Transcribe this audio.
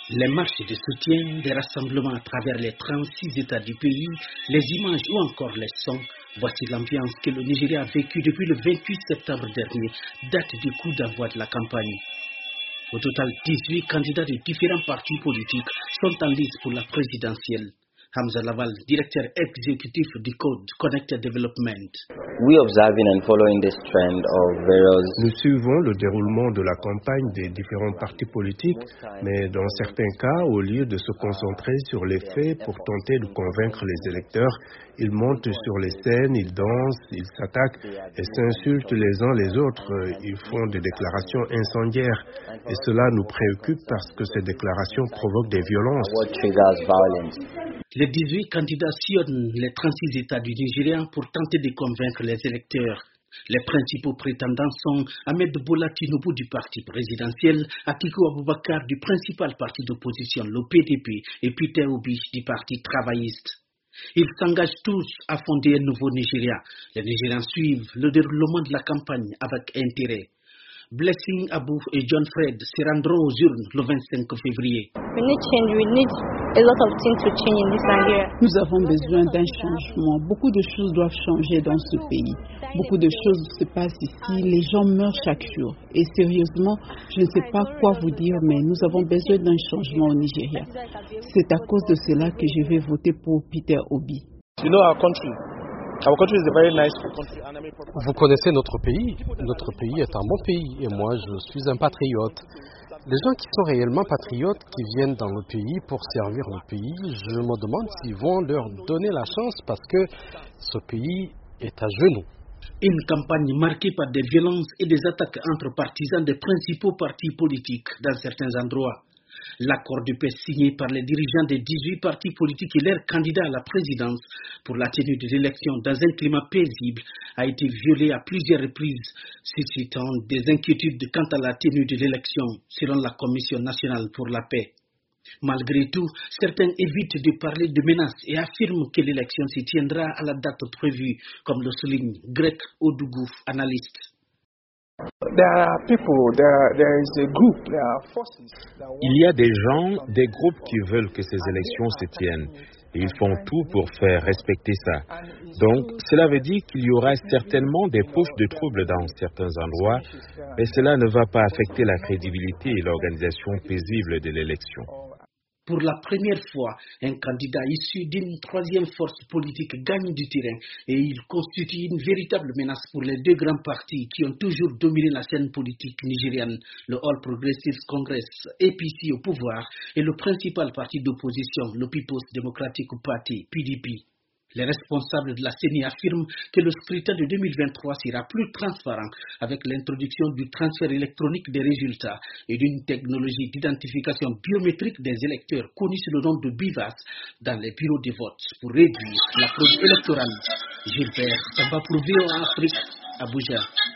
Les marches de soutien, des rassemblements à travers les 36 États du pays, les images ou encore les sons, voici l'ambiance que le Nigeria a vécue depuis le 28 septembre dernier, date du coup d'envoi de la campagne. Au total, 18 candidats de différents partis politiques sont en lice pour la présidentielle. Hamza Lawal, directeur exécutif du Code Connected Development. Nous suivons le déroulement de la campagne des différents partis politiques, mais dans certains cas, au lieu de se concentrer sur les faits pour tenter de convaincre les électeurs, ils montent sur les scènes, ils dansent, ils s'attaquent et s'insultent les uns les autres. Ils font des déclarations incendiaires et cela nous préoccupe parce que ces déclarations provoquent des violences. Les 18 candidats sillonnent les 36 États du Nigeria pour tenter de convaincre les électeurs. Les principaux prétendants sont Ahmed Bola Tinubu du parti présidentiel, Atiku Abubakar du principal parti d'opposition, le PDP, et Peter Obi du parti travailliste. Ils s'engagent tous à fonder un nouveau Nigeria. Les Nigériens suivent le déroulement de la campagne avec intérêt. Blessing Abou et John Fred se rendront aux urnes le 25 février. Nous avons besoin d'un changement. Beaucoup de choses doivent changer dans ce pays. Beaucoup de choses se passent ici. Les gens meurent chaque jour. Et sérieusement, je ne sais pas quoi vous dire, mais nous avons besoin d'un changement au Nigeria. C'est à cause de cela que je vais voter pour Peter Obi. Vous connaissez notre pays. Notre pays est un bon pays et moi je suis un patriote. Les gens qui sont réellement patriotes, qui viennent dans le pays pour servir le pays, je me demande s'ils vont leur donner la chance parce que ce pays est à genoux. Une campagne marquée par des violences et des attaques entre partisans des principaux partis politiques dans certains endroits. L'accord de paix signé par les dirigeants des 18 partis politiques et leurs candidats à la présidence pour la tenue de l'élection dans un climat paisible a été violé à plusieurs reprises, suscitant des inquiétudes quant à la tenue de l'élection, selon la Commission nationale pour la paix. Malgré tout, certains évitent de parler de menaces et affirment que l'élection se tiendra à la date prévue, comme le souligne Greg Odougou, analyste. Il y a des gens, des groupes qui veulent que ces élections se tiennent. Et ils font tout pour faire respecter ça. Donc, cela veut dire qu'il y aura certainement des poches de troubles dans certains endroits, mais cela ne va pas affecter la crédibilité et l'organisation paisible de l'élection. Pour la première fois, un candidat issu d'une troisième force politique gagne du terrain et il constitue une véritable menace pour les deux grands partis qui ont toujours dominé la scène politique nigériane, le All Progressive Congress, APC au pouvoir, et le principal parti d'opposition, le People's Democratic Party, PDP. Les responsables de la CENI affirment que le scrutin de 2023 sera plus transparent avec l'introduction du transfert électronique des résultats et d'une technologie d'identification biométrique des électeurs connue sous le nom de BIVAS dans les bureaux de vote pour réduire la fraude électorale. Gilbert Samba pour VOA Afrique, Abuja.